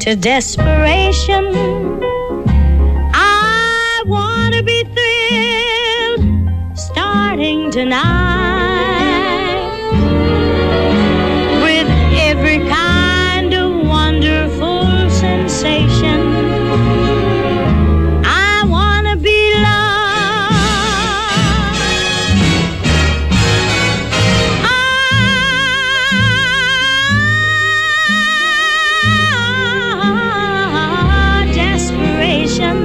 to desperation. I want to be thrilled starting tonight with every kind of wonderful sensation. I want to be loved. Desperation.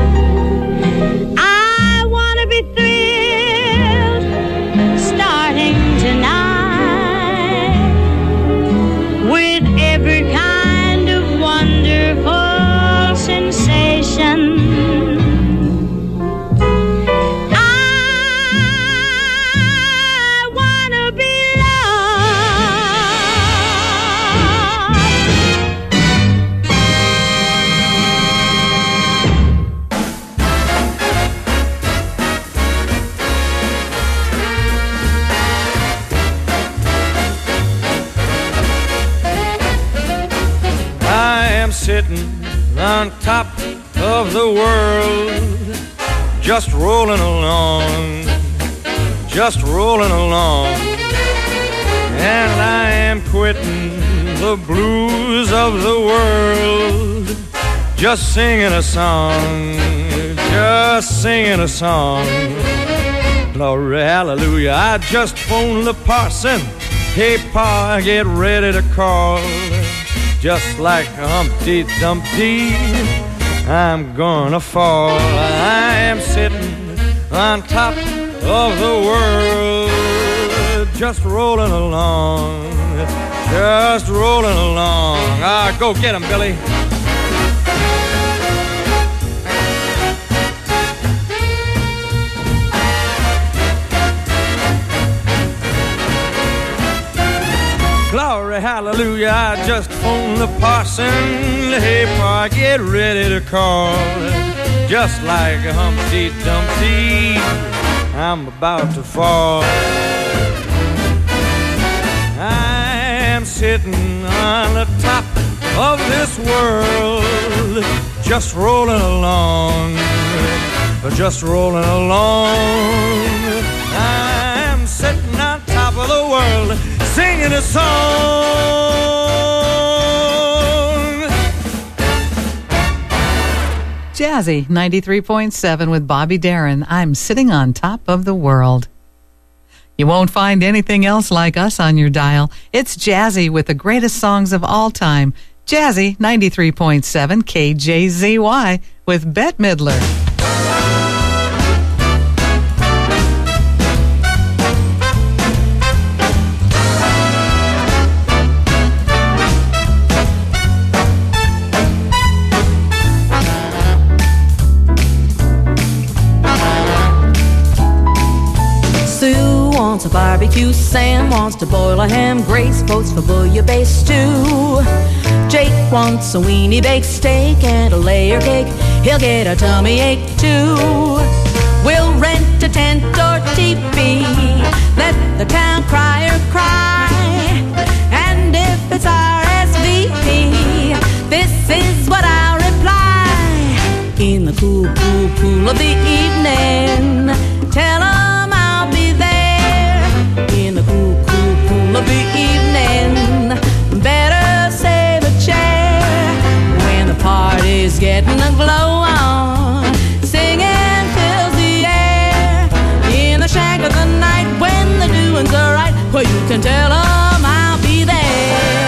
I want to be thrilled starting tonight with every kind of wonderful sensation. I want to be I am sitting on top of the world, just rolling along, just rolling along. And I am quitting the blues of the world, just singing a song, just singing a song. Glory, hallelujah. I just phoned the parson. Hey, Pa, get ready to call. Just like Humpty Dumpty, I'm gonna fall. I am sitting on top of the world, just rolling along, just rolling along. Ah, go get 'em, Billy. Glory, hallelujah, I just phoned the parson. Hey, Pa, get ready to call. Just like Humpty Dumpty, I'm about to fall. I am sitting on the top of this world, just rolling along, just rolling along. I'm sitting on top of the world, singing a song. Jazzy 93.7 with Bobby Darin. I'm sitting on top of the world. You won't find anything else like us on your dial. It's Jazzy with the greatest songs of all time. Jazzy 93.7 KJZY with Bette Midler. Wants a barbecue, Sam wants to boil a ham, Grace votes for bouillabaisse stew. Jake wants a weenie baked steak and a layer cake, he'll get a tummy ache too. We'll rent a tent or teepee, let the town crier cry, and if it's RSVP, this is what I'll reply. In the cool, cool, cool of the evening, tell 'em I'll be there. In the cool, cool, cool of the evening, better save a chair. When the party's getting a glow on, singing fills the air. In the shack of the night, when the doings are right, well, you can tell 'em I'll be there.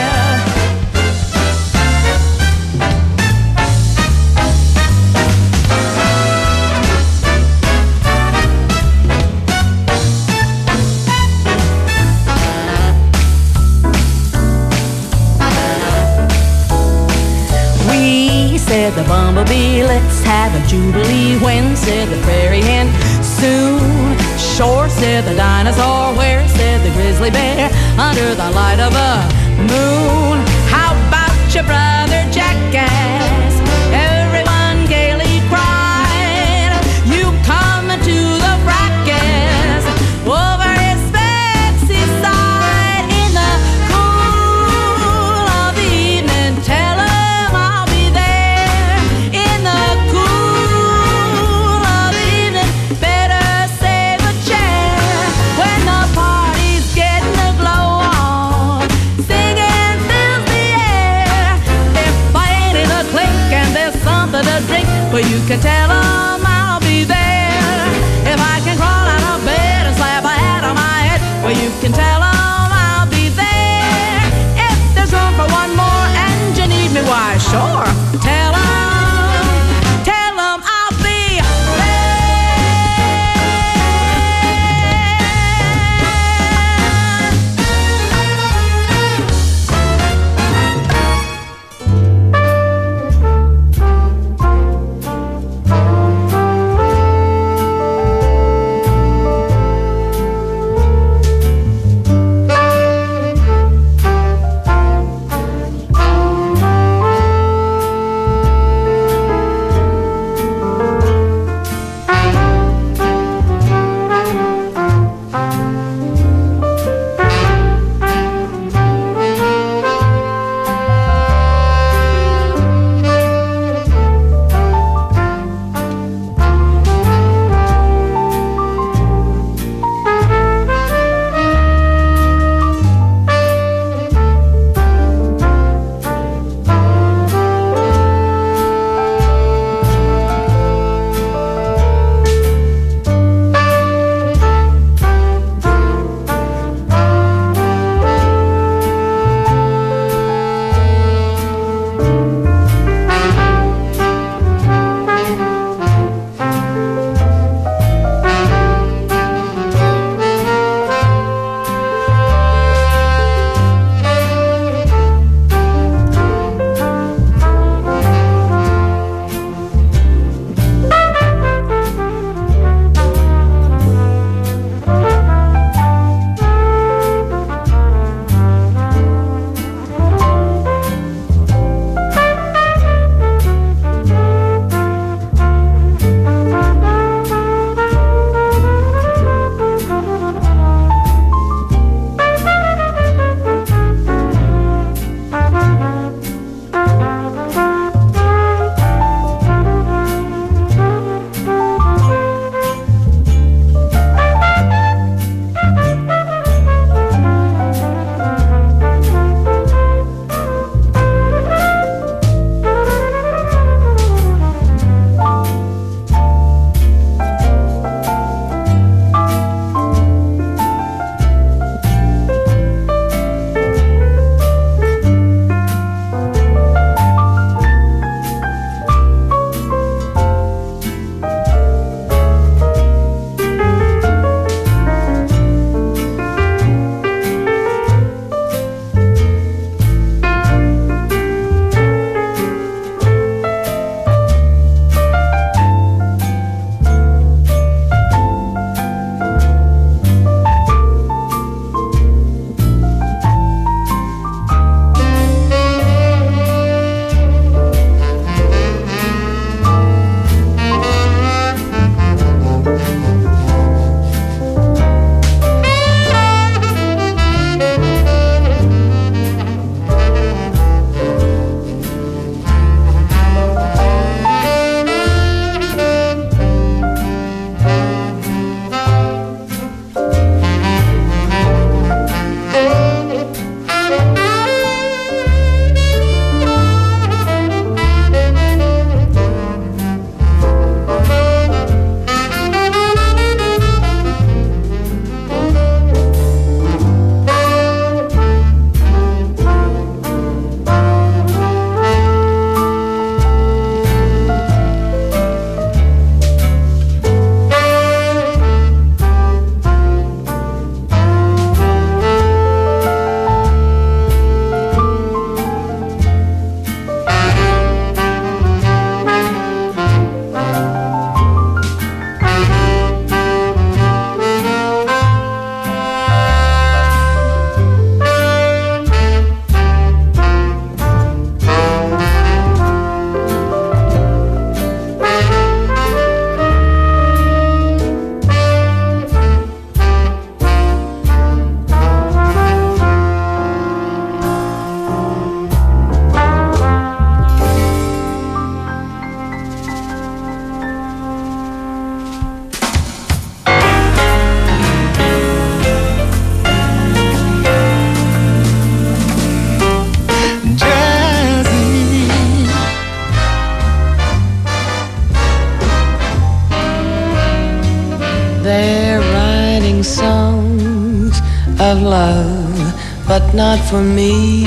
Said the bumblebee, let's have a jubilee. When said the prairie hen, soon. Shore said the dinosaur, where said the grizzly bear, under the light of a moon. How about your brother jackass? Everyone gaily cried. You come to the fracas over his sexy side. In the cool of the evening, tell him I'll be can tell 'em I'll be there. If I can crawl out of bed and slap a hat on my head, well, you can tell 'em I'll be there. If there's room for one more and you need me, why, sure, tell 'em I'll be there. sing songs of love, but not for me.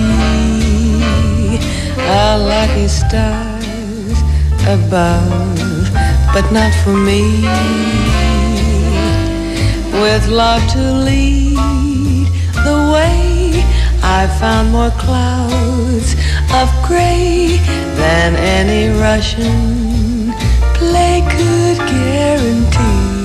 Our lucky stars above, but not for me. With love to lead the way, I found more clouds of gray than any Russian play could guarantee.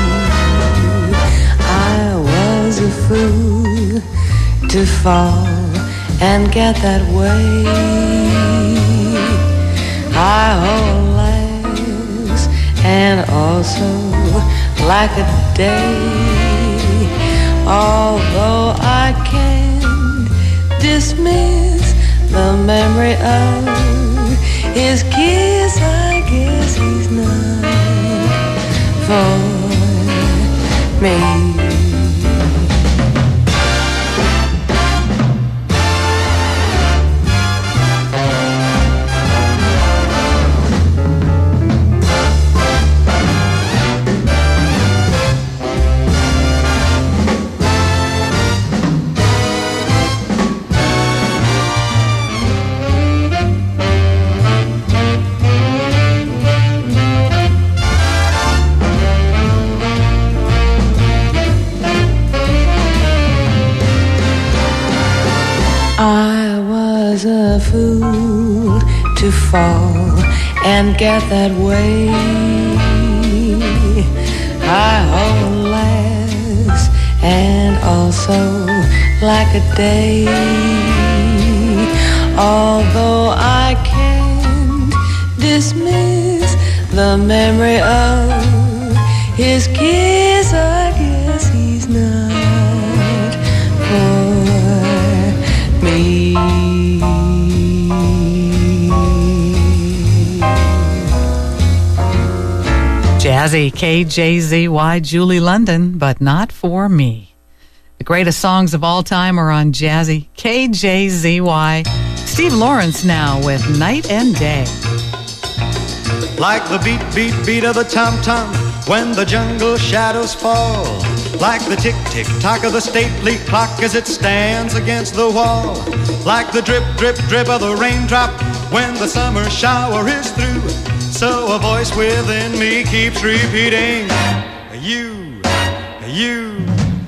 I was a fool to fall and get that way. I hold legs and also like a day. Although I can't dismiss the memory of his kiss, I guess he's not for me. I was a fool to fall and get that way. I hold last and also like a day. Although I can't dismiss the memory of his kiss, I guess he's not for me. Jazzy, KJZY, Julie London, but not for me. The greatest songs of all time are on Jazzy, KJZY. Steve Lawrence now with Night and Day. Like the beat, beat, beat of the tom-tom when the jungle shadows fall. Like the tick-tick-tock of the stately clock as it stands against the wall. Like the drip, drip, drip of the raindrop when the summer shower is through. So a voice within me keeps repeating, you, you,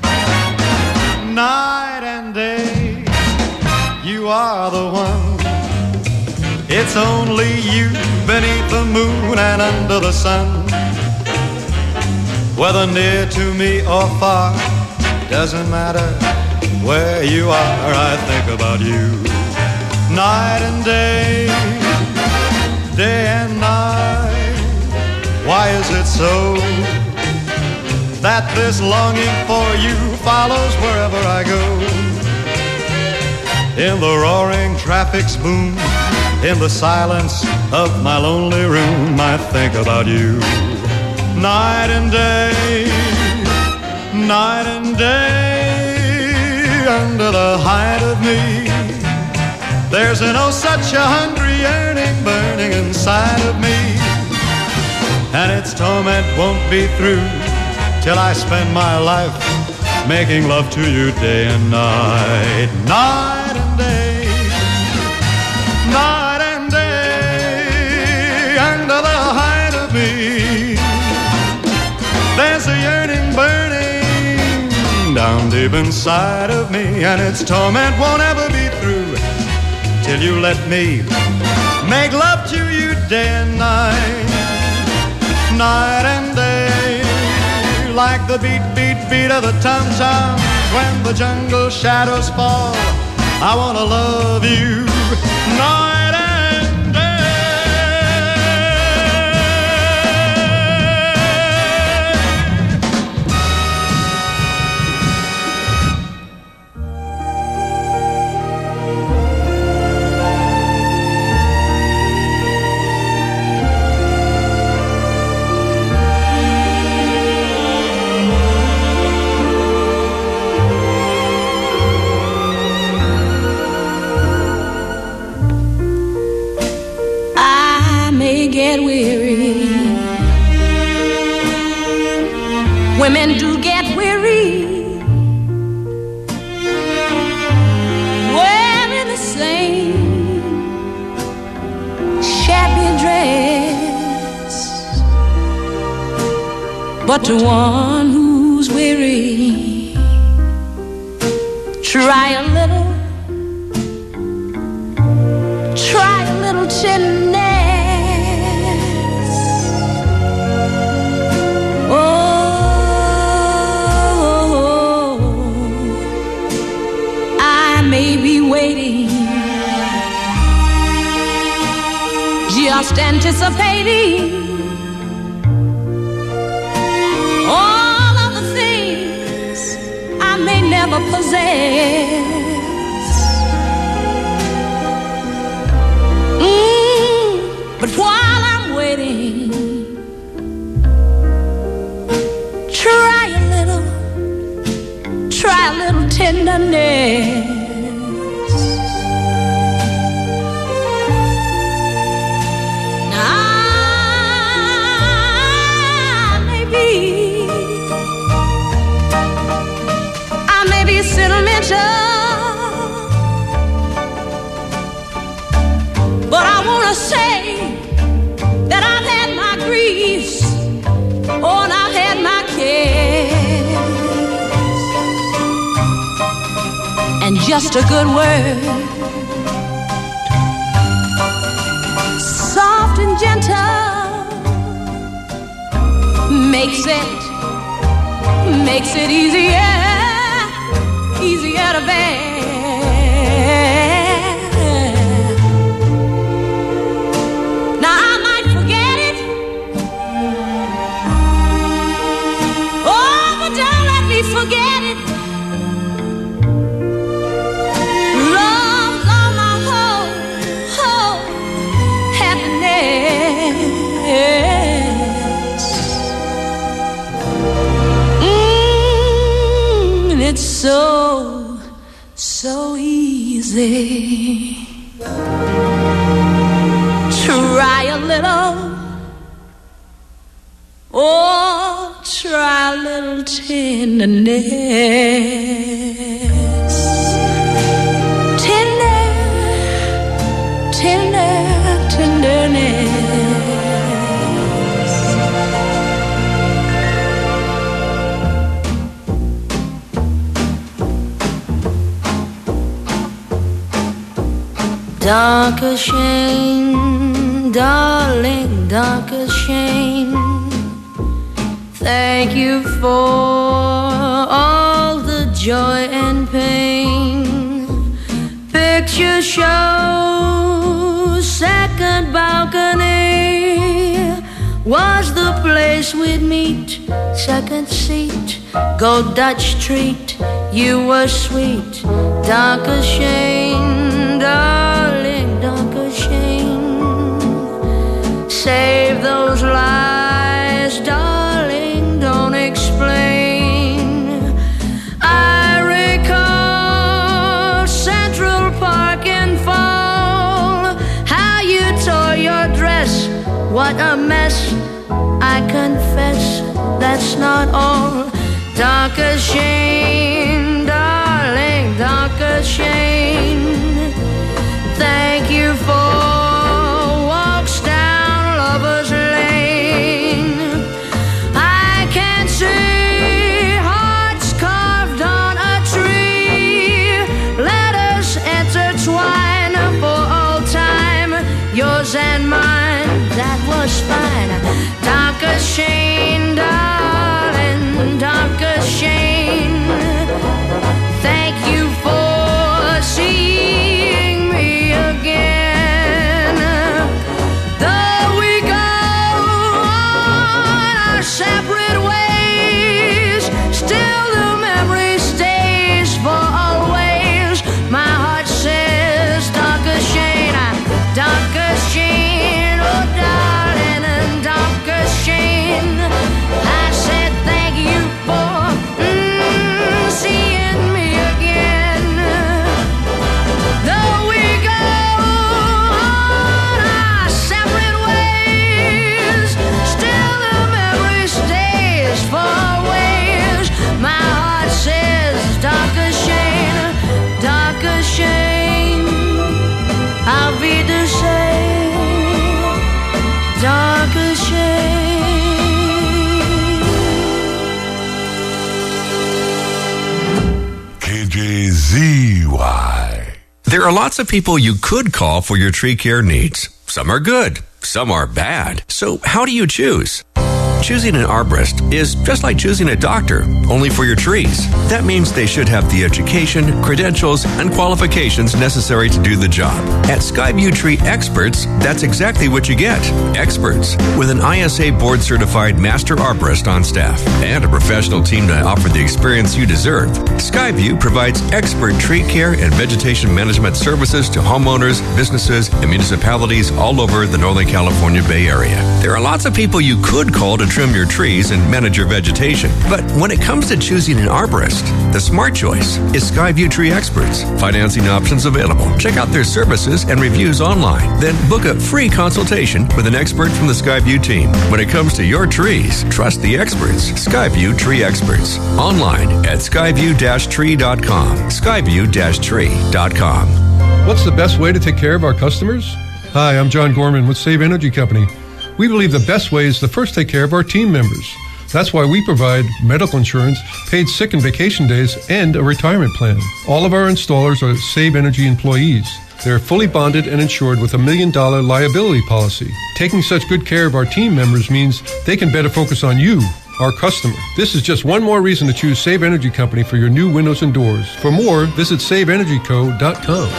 night and day, you are the one. It's only you beneath the moon and under the sun. Whether near to me or far, doesn't matter where you are, I think about you. Night and day, day and night. Why is it so that this longing for you follows wherever I go? In the roaring traffic's boom, in the silence of my lonely room, I think about you. Night and day, night and day, under the height of me, there's an oh such a hungry yearning burning inside of me, and its torment won't be through till I spend my life making love to you day and night. Night and day, night and day, under the height of me, there's a yearning burning down deep inside of me, and its torment won't ever be through till you let me make love to you day and night. Night and day, like the beat, beat, beat of the tom-tom when the jungle shadows fall. I wanna love you night and day. men do get weary wearing the same shabby dress, but to one who's weary, try a little tenderness. Oh, I may be waiting, just anticipating all of the things I may never possess. But while I'm waiting, try a little tenderness. Now I may be sentimental, but I wanna say that I've had my griefs, oh, and I've had my cares, and just a good word, soft and gentle, makes it easier to bear. Forget it. Love's all my whole happiness. And it's so easy. Try a little. Oh, try a little tenderness. Tenderness. Dark as shame, darling, dark as shame. Thank you for all the joy and pain. Picture show, second balcony was the place we'd meet. Second seat, go Dutch treat. You were sweet, dark as shame, darling, dark as shame. Save those lies, darling, don't explain. I recall Central Park in fall, how you tore your dress, what a mess. I confess that's not all. Dark as shame, darling, dark as shame. Thank you for walks down Lover's Lane. I can see hearts carved on a tree. Let us intertwine for all time, yours and mine. That was fine. Dark as shame, darling, dark as shame. Thank you for seeing me again. Though we go on our separate ways, still the memory stays for always. My heart says dark as shame, dark as shame, oh darling, and dark as shame. I said thank you for KJZY. There are lots of people you could call for your tree care needs. Some are good, some are bad. So how do you choose? Choosing an arborist is just like choosing a doctor, only for your trees. That means they should have the education, credentials, and qualifications necessary to do the job. At Skyview Tree Experts, that's exactly what you get. Experts with an ISA board-certified master arborist on staff and a professional team to offer the experience you deserve. Skyview provides expert tree care and vegetation management services to homeowners, businesses, and municipalities all over the Northern California Bay Area. There are lots of people you could call to trim your trees and manage your vegetation. But when it comes to choosing an arborist, the smart choice is Skyview Tree Experts. Financing options available. Check out their services and reviews online. Then book a free consultation with an expert from the Skyview team. When it comes to your trees, trust the experts. Skyview Tree Experts. Online at skyview-tree.com. Skyview-tree.com. What's the best way to take care of our customers? Hi, I'm John Gorman with Save Energy Company. We believe the best way is to first take care of our team members. That's why we provide medical insurance, paid sick and vacation days, and a retirement plan. All of our installers are Save Energy employees. They're fully bonded and insured with $1 million liability policy. Taking such good care of our team members means they can better focus on you, our customer. This is just one more reason to choose Save Energy Company for your new windows and doors. For more, visit SaveEnergyCo.com.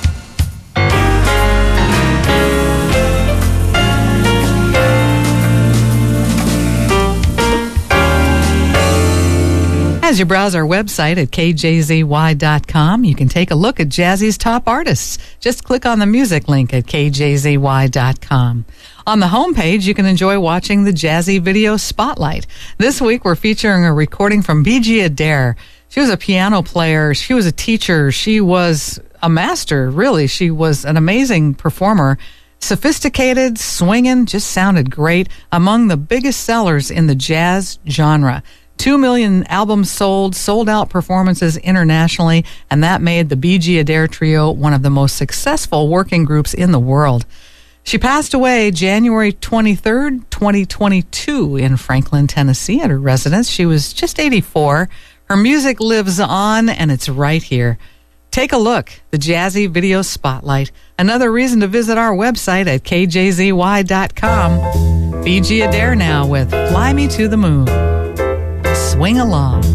As you browse our website at kjzy.com, you can take a look at Jazzy's top artists. Just click on the music link at kjzy.com. On the homepage, you can enjoy watching the Jazzy Video Spotlight. This week, we're featuring a recording from B.G. Adair. She was a piano player. She was a teacher. She was a master, really. She was an amazing performer. Sophisticated, swinging, just sounded great. Among the biggest sellers in the jazz genre. 2 million albums sold out performances internationally, and that made the B.G. Adair Trio one of the most successful working groups in the world. She passed away January 23rd, 2022 in Franklin, Tennessee at her residence. She was just 84. Her music lives on, and it's right here. Take a look, the Jazzy Video Spotlight. Another reason to visit our website at kjzy.com. B.G. Adair now with Fly Me to the Moon. Swing along.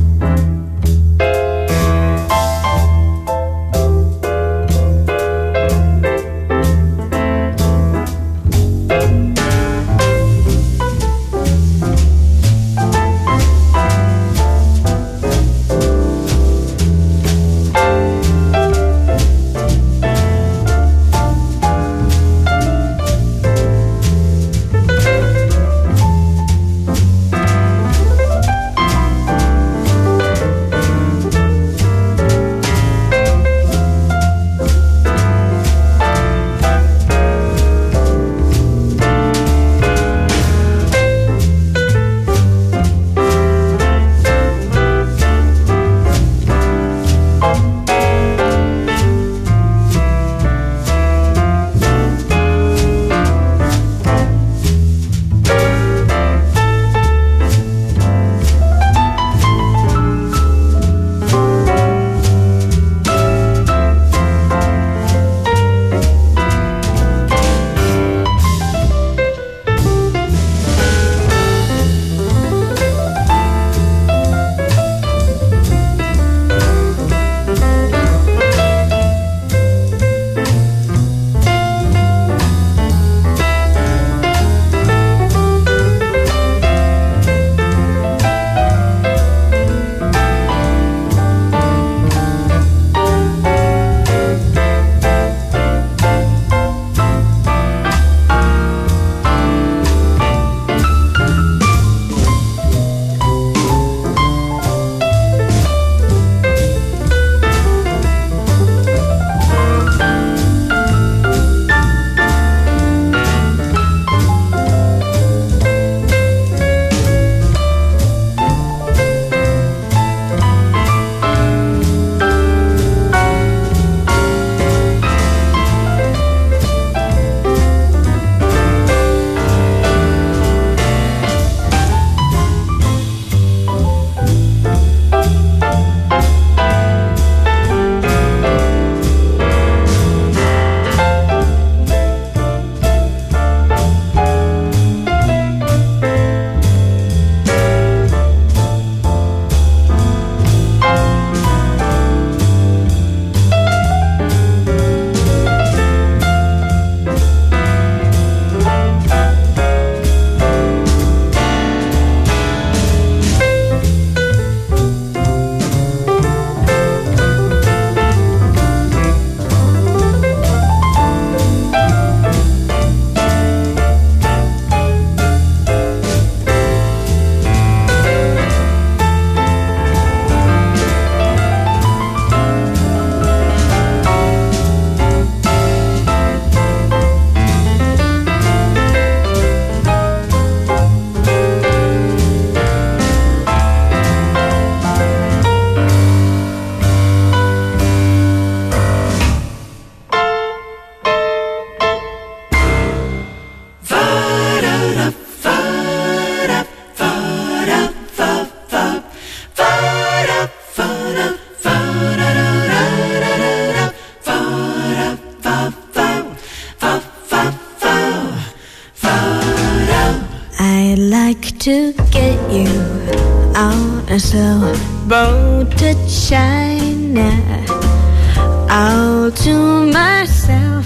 sailboat to China, all to myself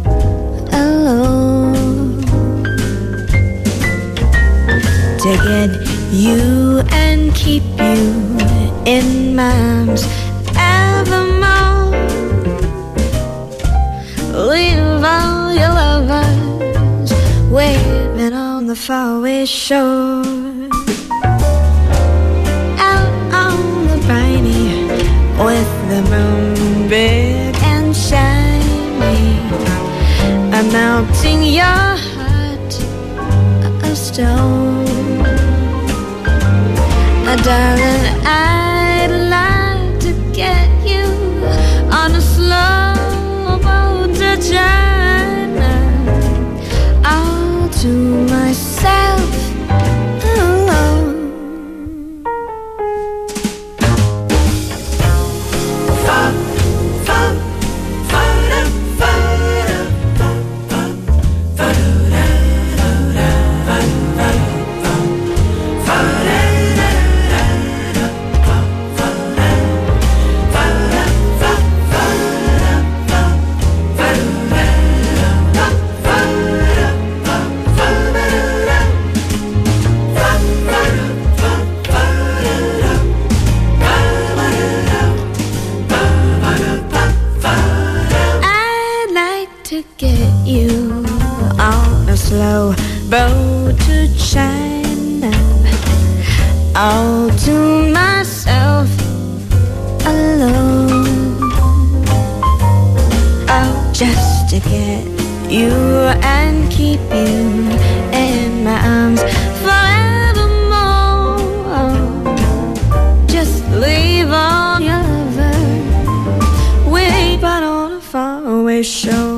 alone, to get you and keep you in my arms evermore. Leave all your lovers waving on the faraway shore. Out on the briny, with the moon big and shiny, I'm melting your heart of stone. Darling, I'd like to get you on a slow boat to China, all to myself alone. Slow boat to China, all to myself alone. Oh, just to get you and keep you in my arms forevermore. Just leave all your lovers waiting on a faraway shore.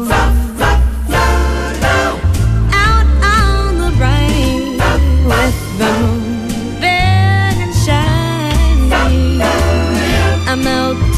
The moon big and shiny, I'm melting